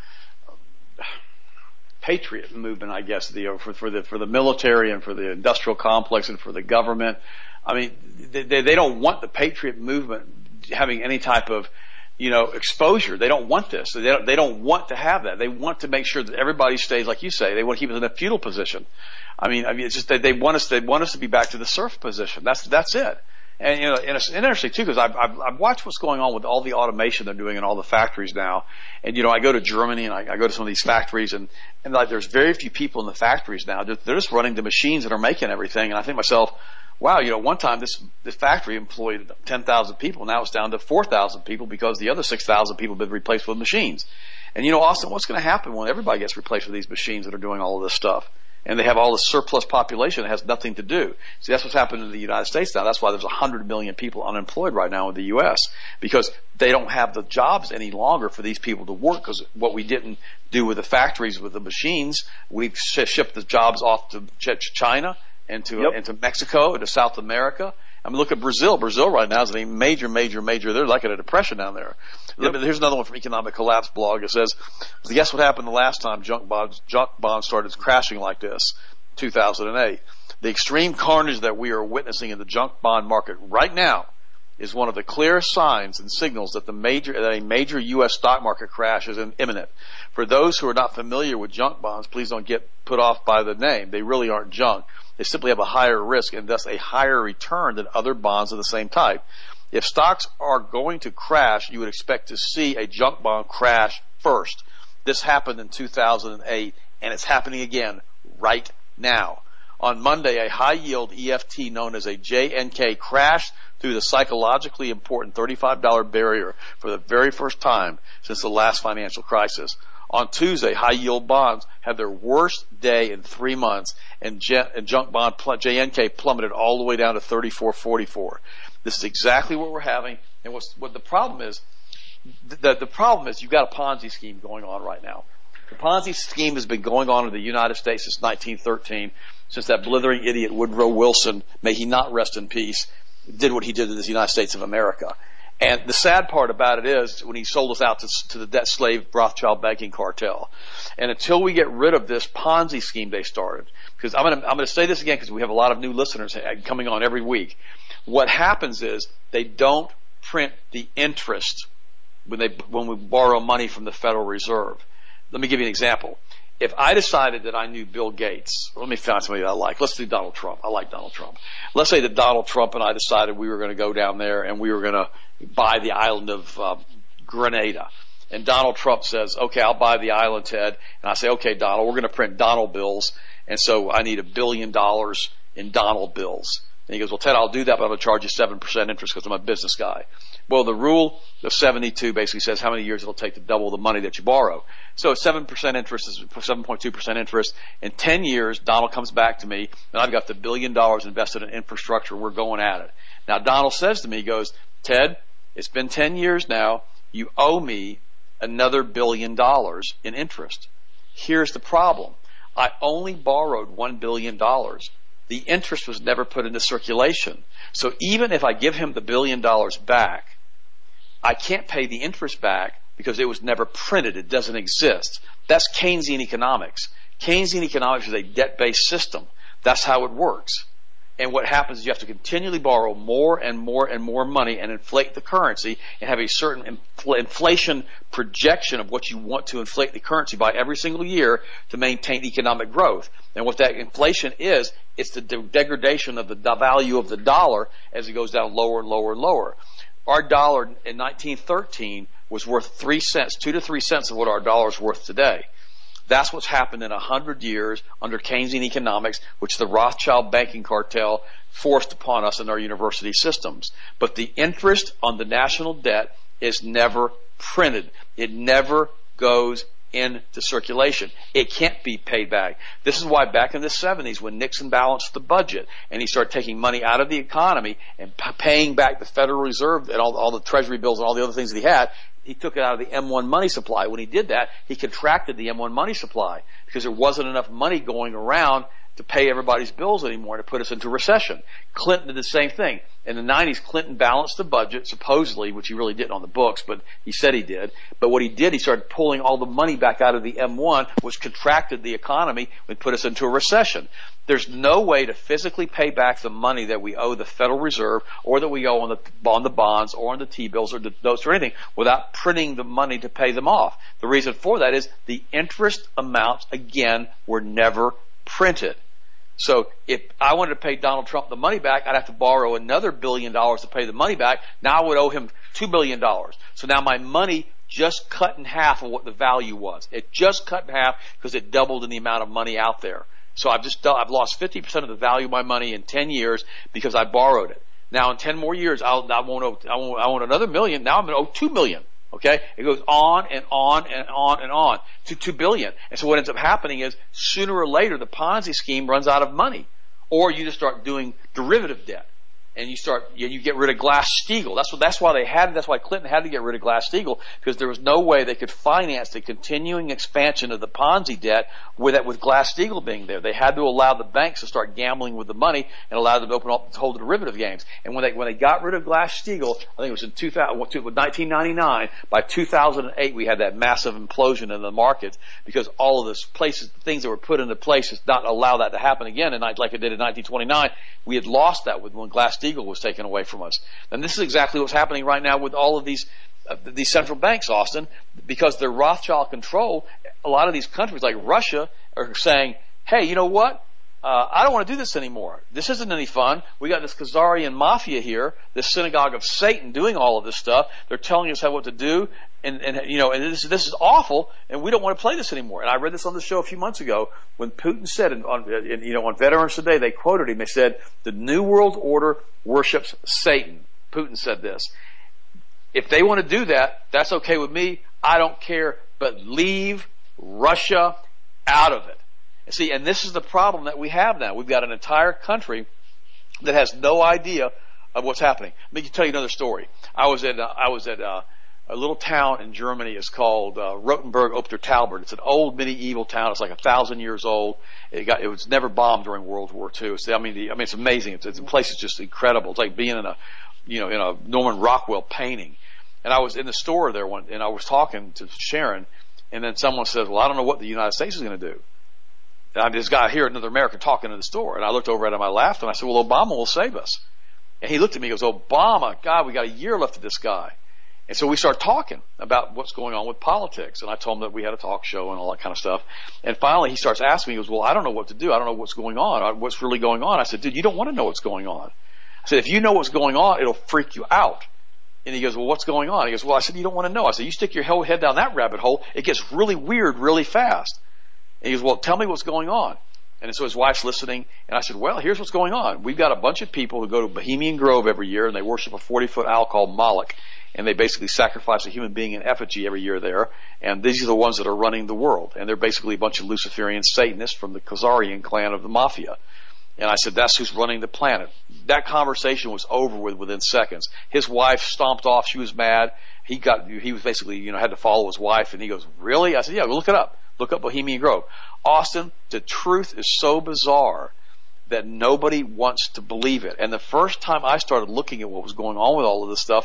patriot movement, I guess, the uh, for, for the for the military and for the industrial complex and for the government. I mean, they, they don't want the patriot movement having any type of, you know, exposure. They don't want this. They don't, they don't want to have that. They want to make sure that everybody stays, like you say, they want to keep us in a feudal position. I mean, I mean, it's just that they want us, they want us to be back to the serf position. That's, that's it. And, you know, and it's interesting too, because I've, I've, I've watched what's going on with all the automation they're doing in all the factories now. And, you know, I go to Germany and I, I go to some of these factories, and, and like there's very few people in the factories now. They're, they're just running the machines that are making everything. And I think to myself, wow, you know, one time this, this factory employed ten thousand people. Now it's down to four thousand people because the other six thousand people have been replaced with machines. And, you know, Austin, what's going to happen when everybody gets replaced with these machines that are doing all of this stuff? And they have all this surplus population that has nothing to do. See, that's what's happened in the United States now. That's why there's one hundred million people unemployed right now in the U S, because they don't have the jobs any longer for these people to work, because what we didn't do with the factories, with the machines, we shipped the jobs off to China and to, yep. and to Mexico and to South America. I mean, look at Brazil. Brazil right now is in a major, major, major, they're like in a depression down there. Yep. Here's another one from Economic Collapse blog. It says, guess what happened the last time junk bonds, junk bonds started crashing like this? two thousand eight. The extreme carnage that we are witnessing in the junk bond market right now is one of the clearest signs and signals that the major, that a major U S stock market crash is imminent. For those who are not familiar with junk bonds, please don't get put off by the name. They really aren't junk. They simply have a higher risk and thus a higher return than other bonds of the same type. If stocks are going to crash, you would expect to see a junk bond crash first. This happened in two thousand eight, and it's happening again right now. On Monday, a high-yield E F T known as a J N K crashed through the psychologically important thirty-five dollars barrier for the very first time since the last financial crisis. On Tuesday, high-yield bonds had their worst day in three months, and, jet, and junk bond J N K plummeted all the way down to thirty-four forty-four. This is exactly what we're having. And what's, what the problem is, the, the problem is you've got a Ponzi scheme going on right now. The Ponzi scheme has been going on in the United States since nineteen thirteen, since that blithering idiot Woodrow Wilson, may he not rest in peace, did what he did in the United States of America. And the sad part about it is when he sold us out to, to the debt slave Rothschild banking cartel. And until we get rid of this Ponzi scheme they started, because I'm going to I'm going to say this again because we have a lot of new listeners coming on every week. What happens is they don't print the interest when they when we borrow money from the Federal Reserve. Let me give you an example. If I decided that I knew Bill Gates, let me find somebody that I like. Let's do Donald Trump. I like Donald Trump. Let's say that Donald Trump and I decided we were going to go down there and we were going to buy the island of uh, Grenada. And Donald Trump says, okay, I'll buy the island, Ted. And I say, okay, Donald, we're going to print Donald bills. And so I need a billion dollars in Donald bills. And he goes, well, Ted, I'll do that, but I'm going to charge you seven percent interest because I'm a business guy. Well, the rule of seventy-two basically says how many years it'll take to double the money that you borrow. So seven percent interest is seven point two percent interest. In ten years, Donald comes back to me, and I've got the billion dollars invested in infrastructure. We're going at it. Now, Donald says to me, he goes, Ted, it's been ten years now. You owe me another billion dollars in interest. Here's the problem. I only borrowed one billion dollars. The interest was never put into circulation. So even if I give him the billion dollars back, I can't pay the interest back because it was never printed. It doesn't exist. That's Keynesian economics. Keynesian economics is a debt-based system. That's how it works. And what happens is you have to continually borrow more and more and more money and inflate the currency and have a certain infl- inflation projection of what you want to inflate the currency by every single year to maintain economic growth. And what that inflation is, it's the de- degradation of the do- value of the dollar as it goes down lower and lower and lower. Our dollar in nineteen thirteen was worth three cents, two to three cents of what our dollar is worth today. That's what's happened in a hundred years under Keynesian economics, which the Rothschild banking cartel forced upon us in our university systems. But the interest on the national debt is never printed. It never goes into circulation. It can't be paid back. This is why back in the seventies, when Nixon balanced the budget and he started taking money out of the economy and p- paying back the Federal Reserve and all, all the Treasury bills and all the other things that he had, he took it out of the M one money supply. When he did that, he contracted the M one money supply because there wasn't enough money going around to pay everybody's bills anymore, to put us into recession. Clinton did the same thing. In the nineties, Clinton balanced the budget, supposedly, which he really didn't on the books, but he said he did. But what he did, he started pulling all the money back out of the M one, which contracted the economy and put us into a recession. There's no way to physically pay back the money that we owe the Federal Reserve or that we owe on the, on the bonds or on the T-bills or the notes or anything without printing the money to pay them off. The reason for that is the interest amounts, again, were never printed. So if I wanted to pay Donald Trump the money back, I'd have to borrow another billion dollars to pay the money back. Now I would owe him two billion dollars. So now my money just cut in half of what the value was. It just cut in half because it doubled in the amount of money out there. So I've just I've lost fifty percent of the value of my money in ten years because I borrowed it. Now in ten more years, I'll, I won't owe, I won't, I want another million. Now I'm going to owe two million. Okay? It goes on and on and on and on to two billion. And so what ends up happening is sooner or later the Ponzi scheme runs out of money. Or you just start doing derivative debt. And you start, you, you get rid of Glass-Steagall. That's what, that's why they had, that's why Clinton had to get rid of Glass-Steagall, because there was no way they could finance the continuing expansion of the Ponzi debt with that, with Glass-Steagall being there. They had to allow the banks to start gambling with the money and allow them to open up to hold the derivative games. And when they, when they got rid of Glass-Steagall, I think it was in two thousand, nineteen ninety-nine, by two thousand eight we had that massive implosion in the markets because all of this places, things that were put into place to not allow that to happen again, and like it did in nineteen twenty-nine, we had lost that with when Glass-Steagall was taken away from us. And this is exactly what's happening right now with all of these uh, these central banks, Austin, because they're Rothschild controlled. A lot of these countries like Russia are saying, hey, you know what? Uh, I don't want to do this anymore. This isn't any fun. We got this Khazarian mafia here, this synagogue of Satan doing all of this stuff. They're telling us how what to do, and, and you know, and this, this is awful, and we don't want to play this anymore. And I read this on the show a few months ago when Putin said, in, on, in, you know, on Veterans Today, they quoted him. They said, "The New World Order worships Satan." Putin said this. If they want to do that, that's okay with me. I don't care, but leave Russia out of it. See, and this is the problem that we have now. We've got an entire country that has no idea of what's happening. Let me tell you another story. I was at uh, I was at uh, a little town in Germany. It's called uh, Rotenburg Obter Talbert. It's an old medieval town. It's like a thousand years old. It got it was never bombed during World War Two. It's, I mean, the, I mean, it's amazing. It's, it's the place is just incredible. It's like being in a you know in a Norman Rockwell painting. And I was in the store there one, and I was talking to Sharon, and then someone says, "Well, I don't know what the United States is going to do." And I'm this guy here, another American, talking in the store. And I looked over at him, I laughed, and I said, well, Obama will save us. And he looked at me and goes, Obama, God, we got a year left of this guy. And so we started talking about what's going on with politics. And I told him that we had a talk show and all that kind of stuff. And finally he starts asking me, he goes, well, I don't know what to do. I don't know what's going on. What's really going on? I said, dude, you don't want to know what's going on. I said, if you know what's going on, it'll freak you out. And he goes, well, what's going on? He goes, well, I said, you don't want to know. I said, you stick your head down that rabbit hole, it gets really weird really fast. And he goes, well, tell me what's going on. And so his wife's listening, and I said, well, here's what's going on. We've got a bunch of people who go to Bohemian Grove every year, and they worship a forty-foot owl called Moloch, and they basically sacrifice a human being in effigy every year there, and these are the ones that are running the world. And they're basically a bunch of Luciferian Satanists from the Khazarian clan of the Mafia. And I said, that's who's running the planet. That conversation was over with within seconds. His wife stomped off. She was mad. He got, he was basically, you know, had to follow his wife, and he goes, really? I said, yeah, look it up. Look up Bohemian Grove. Austin, the truth is so bizarre that nobody wants to believe it. And the first time I started looking at what was going on with all of this stuff,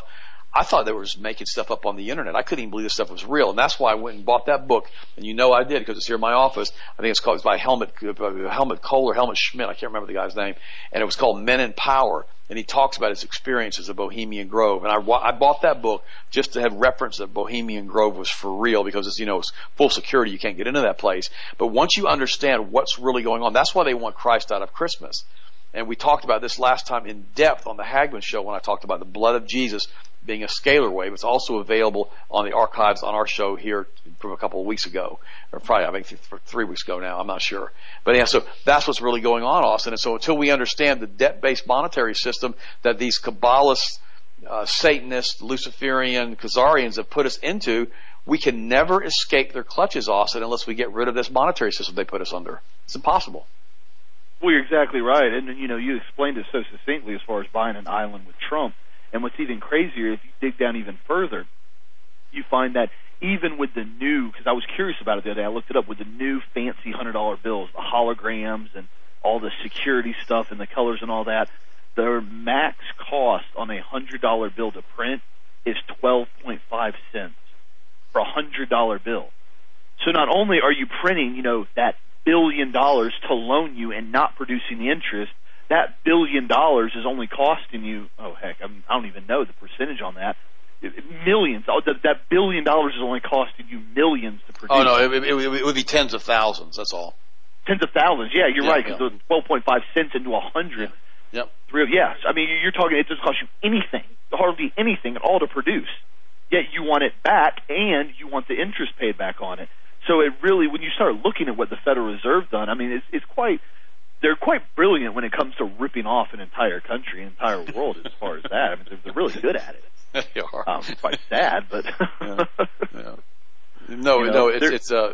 I thought they were just making stuff up on the internet. I couldn't even believe this stuff was real. And that's why I went and bought that book. And you know I did because it's here in my office. I think it's called, it's by Helmut, Helmut Kohl or Helmut Schmidt. I can't remember the guy's name. And it was called Men in Power. And he talks about his experiences at Bohemian Grove. And I, I bought that book just to have reference that Bohemian Grove was for real because it's, you know, it's full security. You can't get into that place. But once you understand what's really going on, that's why they want Christ out of Christmas. And we talked about this last time in depth on the Hagman show when I talked about the blood of Jesus being a scalar wave. It's also available on the archives on our show here from a couple of weeks ago, or probably I think three weeks ago now. I'm not sure, but yeah. So that's what's really going on, Austin. And so until we understand the debt-based monetary system that these Kabbalists, uh, Satanists, Luciferian, Khazarians have put us into, we can never escape their clutches, Austin, unless we get rid of this monetary system they put us under. It's impossible. Well, you're exactly right, and you know you explained it so succinctly as far as buying an island with Trump. And what's even crazier, if you dig down even further, you find that even with the new, because I was curious about it the other day, I looked it up, with the new fancy one hundred dollar bills, the holograms and all the security stuff and the colors and all that, their max cost on a one hundred dollar bill to print is twelve point five cents for a one hundred dollar bill. So not only are you printing, you know, that billion dollars to loan you and not producing the interest, that billion dollars is only costing you, oh heck, I'm, I don't even know the percentage on that, millions. Oh, that, that billion dollars is only costing you millions to produce. Oh no, it, it, it would be tens of thousands, that's all. Tens of thousands, yeah, you're yeah, right, because yeah. the twelve point five cents into a hundred. Yep. Real, yes, I mean, you're talking, it doesn't cost you anything, hardly anything at all to produce. Yet you want it back and you want the interest paid back on it. So it really, when you start looking at what the Federal Reserve done, I mean, it's, it's quite, they're quite brilliant when it comes to ripping off an entire country, an entire world as far as that. I mean, they're, they're really good at it. They are. Um, it's quite sad, but. yeah. Yeah. No, you know, no, it's, it's, uh,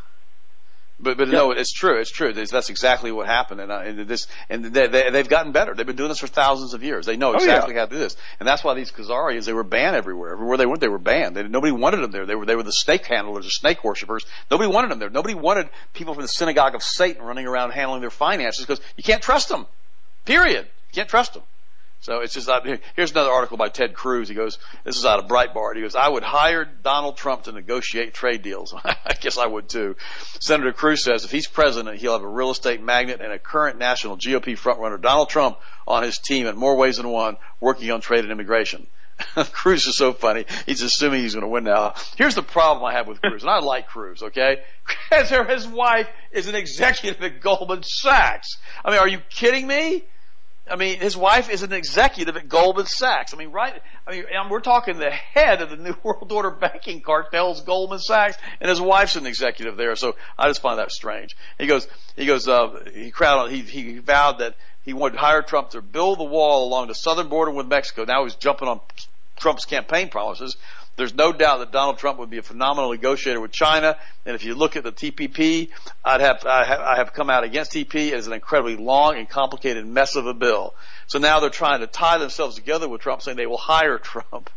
But but yeah. no, it's true. It's true. That's exactly what happened, and, uh, and this and they, they, they've gotten better. They've been doing this for thousands of years. They know exactly oh, yeah. how to do this, and that's why these Khazarians, they were banned everywhere. Everywhere they went, they were banned. They, nobody wanted them there. They were they were the snake handlers, or snake worshippers. Nobody wanted them there. Nobody wanted people from the synagogue of Satan running around handling their finances because you can't trust them. Period. You can't trust them. So it's just, here's another article by Ted Cruz. He goes, this is out of Breitbart. He goes, I would hire Donald Trump to negotiate trade deals. I guess I would too. Senator Cruz says if he's president, he'll have a real estate magnate and a current national G O P frontrunner, Donald Trump, on his team in more ways than one, working on trade and immigration. Cruz is so funny. He's assuming he's going to win now. Here's the problem I have with Cruz, and I like Cruz, okay? His wife is an executive at Goldman Sachs. I mean, are you kidding me? I mean, his wife is an executive at Goldman Sachs. I mean, right? I mean, we're talking the head of the New World Order banking cartels, Goldman Sachs, and his wife's an executive there. So I just find that strange. He goes, he goes, uh, he crowd, he, he vowed that he wanted to hire Trump to build the wall along the southern border with Mexico. Now he's jumping on Trump's campaign promises. There's no doubt that Donald Trump would be a phenomenal negotiator with China. And if you look at the T P P, I'd have, I have, I have come out against T P P as an incredibly long and complicated mess of a bill. So now they're trying to tie themselves together with Trump, saying they will hire Trump.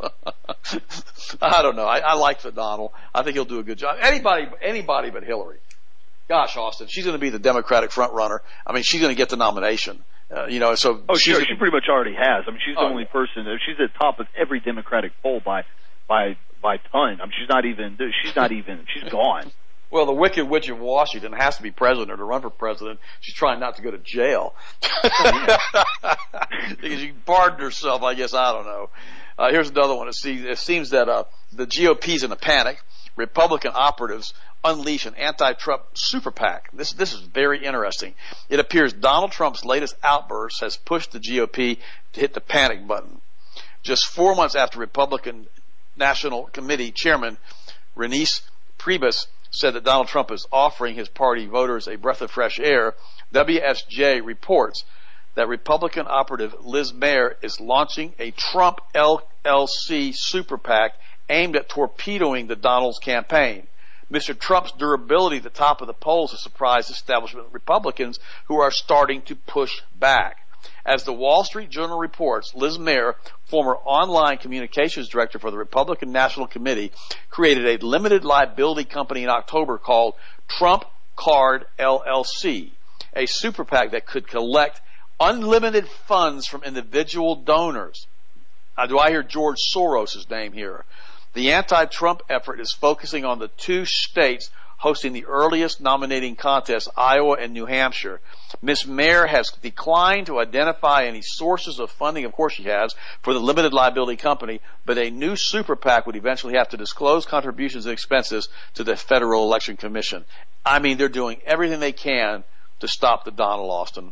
I don't know. I, I like the Donald. I think he'll do a good job. Anybody, anybody but Hillary. Gosh, Austin, she's going to be the Democratic front runner. I mean, she's going to get the nomination. Uh, you know, so. Oh, sure. She pretty much already has. I mean, she's the oh, only person. She's at the top of every Democratic poll by. by by ton. I mean, she's not even, she's not even, she's gone. Well, the Wicked Witch of Washington has to be president or to run for president. She's trying not to go to jail. Because she pardoned herself, I guess, I don't know. Uh, here's another one. It seems, it seems that uh, the G O P's in a panic. Republican operatives unleash an anti-Trump super PAC. This, this is very interesting. It appears Donald Trump's latest outburst has pushed the G O P to hit the panic button. Just four months after Republican National Committee Chairman Reince Priebus said that Donald Trump is offering his party voters a breath of fresh air, W S J reports that Republican operative Liz Mayer is launching a Trump L L C super PAC aimed at torpedoing the Donald's campaign. Mister Trump's durability at the top of the polls has surprised establishment Republicans who are starting to push back. As the Wall Street Journal reports, Liz Mayer, former online communications director for the Republican National Committee, created a limited liability company in October called Trump Card L L C, a super PAC that could collect unlimited funds from individual donors. Uh, do I hear George Soros' name here? The anti-Trump effort is focusing on the two states hosting the earliest nominating contests, Iowa and New Hampshire. Miz Mayer has declined to identify any sources of funding, of course she has, for the limited liability company, but a new super PAC would eventually have to disclose contributions and expenses to the Federal Election Commission. I mean, they're doing everything they can to stop the Donald Austin.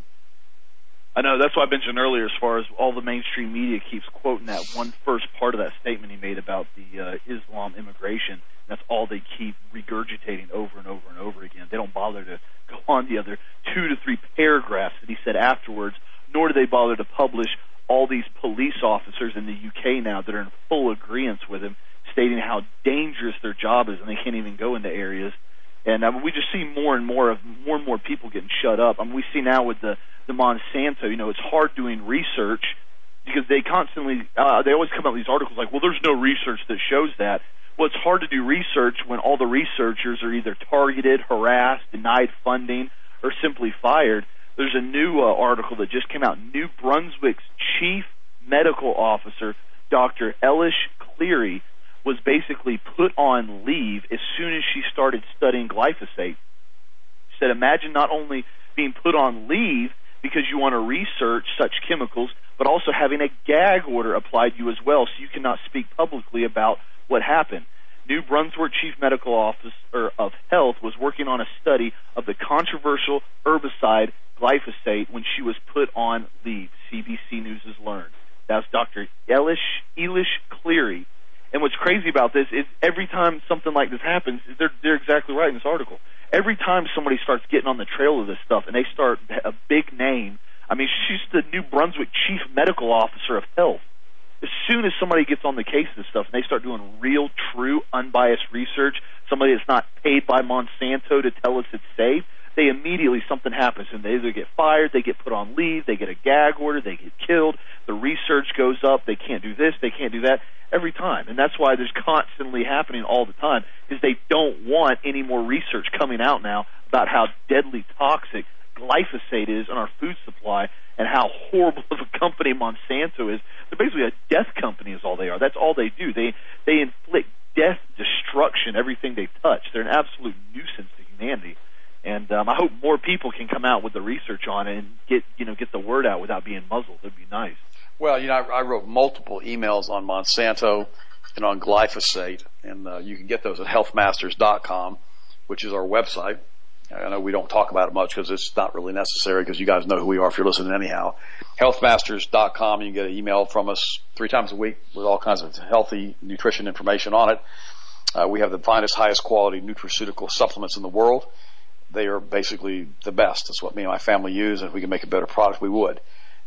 I know, that's what I mentioned earlier as far as all the mainstream media keeps quoting that one first part of that statement he made about the uh, Islam immigration. That's all they keep regurgitating over and over and over again. They don't bother to go on the other two to three paragraphs that he said afterwards, nor do they bother to publish all these police officers in the U K now that are in full agreement with him, stating how dangerous their job is and they can't even go into areas. And I mean, we just see more and more of more and more people getting shut up. I mean, we see now with the the Monsanto, you know, it's hard doing research because they constantly uh, they always come out with these articles like, well, there's no research that shows that. Well, it's hard to do research when all the researchers are either targeted, harassed, denied funding, or simply fired. There's a new uh, article that just came out. New Brunswick's chief medical officer, Doctor Elish Cleary, was basically put on leave as soon as she started studying glyphosate. She said, imagine not only being put on leave because you want to research such chemicals, but also having a gag order applied to you as well so you cannot speak publicly about what happened. New Brunswick Chief Medical Officer of Health was working on a study of the controversial herbicide glyphosate when she was put on leave, C B C News has learned. That's Doctor Elish, Elish Cleary. And what's crazy about this is every time something like this happens, they're, they're exactly right in this article. Every time somebody starts getting on the trail of this stuff and they start a big name, I mean, she's the New Brunswick Chief Medical Officer of Health. As soon as somebody gets on the case of this stuff and they start doing real, true, unbiased research, somebody that's not paid by Monsanto to tell us it's safe, they immediately, something happens and they either get fired, they get put on leave, they get a gag order, they get killed, the research goes up, they can't do this, they can't do that, every time. And that's why there's constantly happening all the time, is they don't want any more research coming out now about how deadly toxic glyphosate is in our food supply and how horrible of a company Monsanto is. They're basically a death company is all they are. That's all they do. They they inflict death, destruction, everything they touch. They're an absolute nuisance to humanity. And um, I hope more people can come out with the research on it and get you know get the word out without being muzzled. That'd be nice. Well, you know, I, I wrote multiple emails on Monsanto and on glyphosate, and uh, you can get those at health masters dot com, which is our website. I know we don't talk about it much because it's not really necessary because you guys know who we are if you're listening anyhow. health masters dot com, you can get an email from us three times a week with all kinds of healthy nutrition information on it. Uh, we have the finest, highest quality nutraceutical supplements in the world. They are basically the best. That's what me and my family use, and if we can make a better product, we would.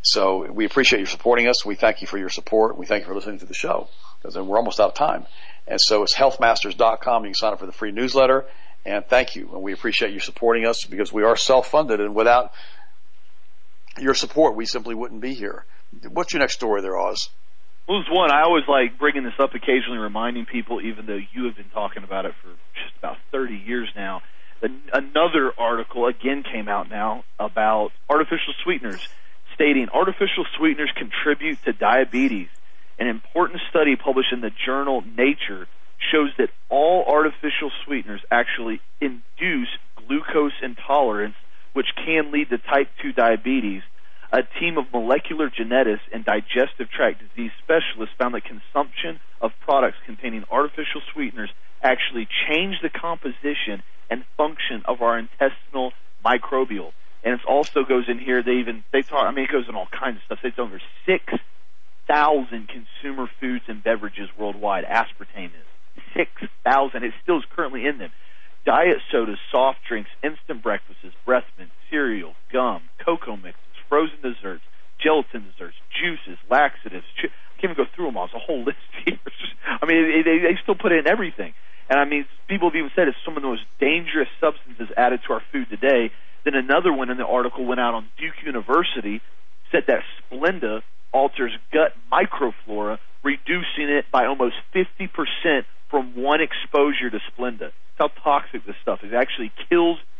So we appreciate you supporting us. We thank you for your support. We thank you for listening to the show because we're almost out of time. And so it's health masters dot com. You can sign up for the free newsletter. And thank you. And we appreciate you supporting us because we are self-funded, and without your support, we simply wouldn't be here. What's your next story there, Oz? Well, there's one. I always like bringing this up occasionally, reminding people, even though you have been talking about it for just about thirty years now. Another article again came out now about artificial sweeteners, stating artificial sweeteners contribute to diabetes. An important study published in the journal Nature shows that all artificial sweeteners actually induce glucose intolerance, which can lead to type two diabetes. A team of molecular geneticists and digestive tract disease specialists found that consumption of products containing artificial sweeteners actually change the composition and function of our intestinal microbiome. And it also goes in here, they even, they talk, I mean, it goes in all kinds of stuff. They say over six thousand consumer foods and beverages worldwide, aspartame is. six thousand. It still is currently in them. Diet sodas, soft drinks, instant breakfasts, breath mints, cereal, gum, cocoa mixes, frozen desserts, gelatin desserts, juices, laxatives. I can't even go through them all. It's a whole list here. I mean, they, they still put in everything. And I mean, people have even said it's some of the most dangerous substances added to our food today. Then another one in the article went out on Duke University, said that Splenda alters gut microflora, reducing it by almost fifty percent from one exposure to Splenda. That's how toxic this stuff is. It actually kills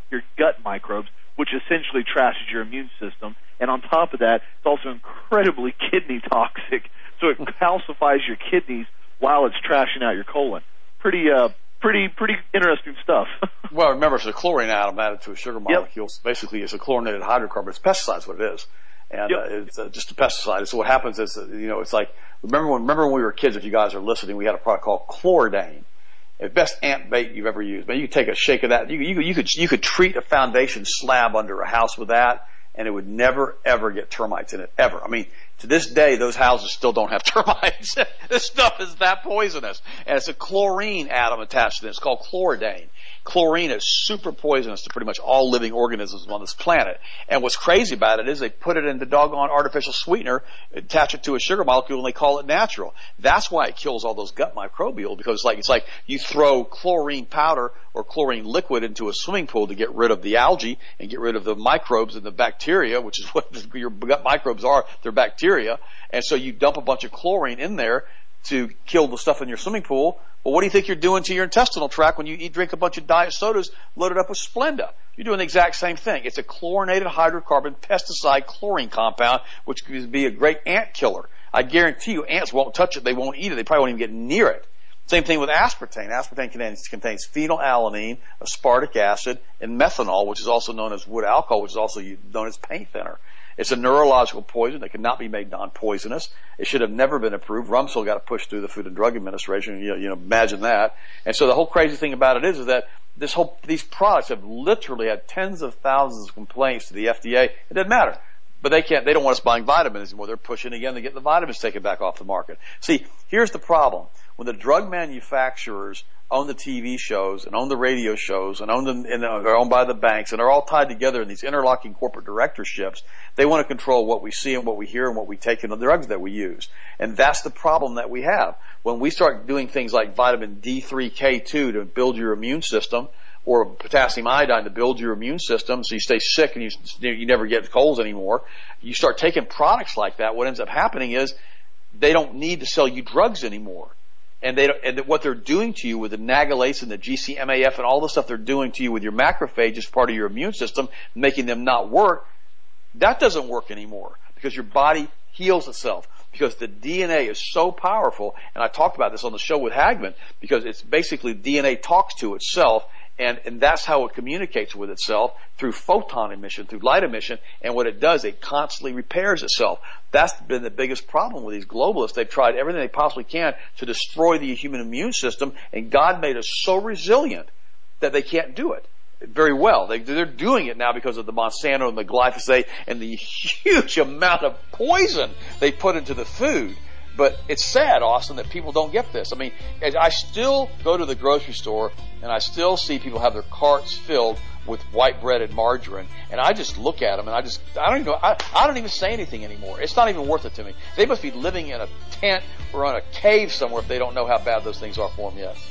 your gut microbes, which essentially trashes your immune system. And on top of that, it's also incredibly kidney toxic, so it calcifies your kidneys while it's trashing out your colon. Pretty, uh, pretty, pretty interesting stuff. Well, remember, it's a chlorine atom added to a sugar molecule. Yep. So basically, it's a chlorinated hydrocarbon. It's pesticides, what it is. And yep. uh, it's uh, just a pesticide. So what happens is, uh, you know, it's like, remember when, remember when we were kids, if you guys are listening, we had a product called Chlordane. The best ant bait you've ever used. Man, you could take a shake of that. You, you, you could, you could treat a foundation slab under a house with that, and it would never, ever get termites in it, ever. I mean, to this day, those houses still don't have termites. This stuff is that poisonous. And it's a chlorine atom attached to it. It's called Chlordane. Chlorine is super poisonous to pretty much all living organisms on this planet. And what's crazy about it is they put it into doggone artificial sweetener, attach it to a sugar molecule, and they call it natural. That's why it kills all those gut microbial, because it's like, it's like you throw chlorine powder or chlorine liquid into a swimming pool to get rid of the algae and get rid of the microbes and the bacteria, which is what your gut microbes are. They're bacteria. And so you dump a bunch of chlorine in there to kill the stuff in your swimming pool. Well, what do you think you're doing to your intestinal tract when you eat, drink a bunch of diet sodas loaded up with Splenda? You're doing the exact same thing. It's a chlorinated hydrocarbon pesticide chlorine compound, which could be a great ant killer. I guarantee you ants won't touch it. They won't eat it. They probably won't even get near it. Same thing with aspartame. Aspartame contains, contains phenylalanine, aspartic acid, and methanol, which is also known as wood alcohol, which is also known as paint thinner. It's a neurological poison that cannot be made non-poisonous. It should have never been approved. Rumsfeld got to push through the Food and Drug Administration. You know, you know, imagine that. And so the whole crazy thing about it is, is that this whole, these products have literally had tens of thousands of complaints to the F D A. It doesn't matter. But they can't, they don't want us buying vitamins anymore. They're pushing again to get the vitamins taken back off the market. See, here's the problem. When the drug manufacturers own the T V shows and own the radio shows and own them, and are owned by the banks and are all tied together in these interlocking corporate directorships, they want to control what we see and what we hear and what we take in the drugs that we use. And that's the problem that we have. When we start doing things like vitamin D three K two to build your immune system, or potassium iodine to build your immune system so you stay sick and you, you never get colds anymore, you start taking products like that, what ends up happening is they don't need to sell you drugs anymore. And they don't, and what they're doing to you with the nagalase and the G C M A F and all the stuff they're doing to you with your macrophage as part of your immune system, making them not work, that doesn't work anymore because your body heals itself. Because the D N A is so powerful, and I talked about this on the show with Hagman, because it's basically D N A talks to itself, and, and that's how it communicates with itself, through photon emission, through light emission, and what it does, it constantly repairs itself. That's been the biggest problem with these globalists. They've tried everything they possibly can to destroy the human immune system, and God made us so resilient that they can't do it very well. They, they're doing it now because of the Monsanto and the glyphosate and the huge amount of poison they put into the food. But it's sad, Austin, that people don't get this. I mean, I still go to the grocery store and I still see people have their carts filled with white bread and margarine, and I just look at them and I just, I don't even, I, I don't even say anything anymore. It's not even worth it to me. They must be living in a tent or on a cave somewhere if they don't know how bad those things are for them yet.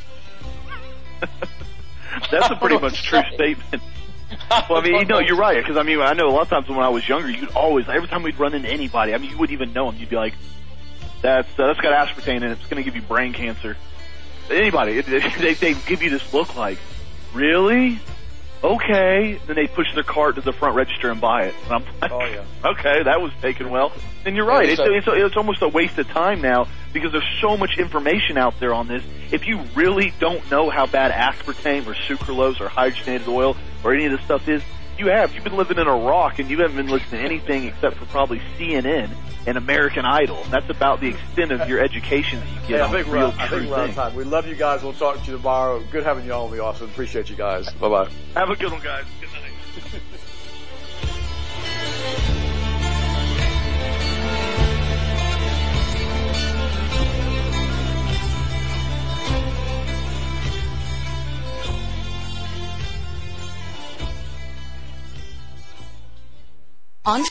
That's a pretty much true statement. Well, I mean, you know, you're right, because I mean, I know a lot of times when I was younger, you'd always, every time we'd run into anybody, I mean, you wouldn't even know them. You'd be like, that's uh, that's got aspartame in it. It's going to give you brain cancer. Anybody, it, it, they they give you this look like, really? Okay. Then they push their cart to the front register and buy it. And I'm like, oh yeah, okay, that was taken well. And you're right. It's, it's, it's almost a waste of time now because there's so much information out there on this. If you really don't know how bad aspartame or sucralose or hydrogenated oil or any of this stuff is, you have. You've been living in a rock and you haven't been listening to anything except for probably C N N and American Idol. That's about the extent of your education that you get. Yeah, on I think real we're, I think we're out of time. We love you guys. We'll talk to you tomorrow. Good having you on with me, Austin. Appreciate you guys. Bye-bye. Have a good one, guys. Good night. On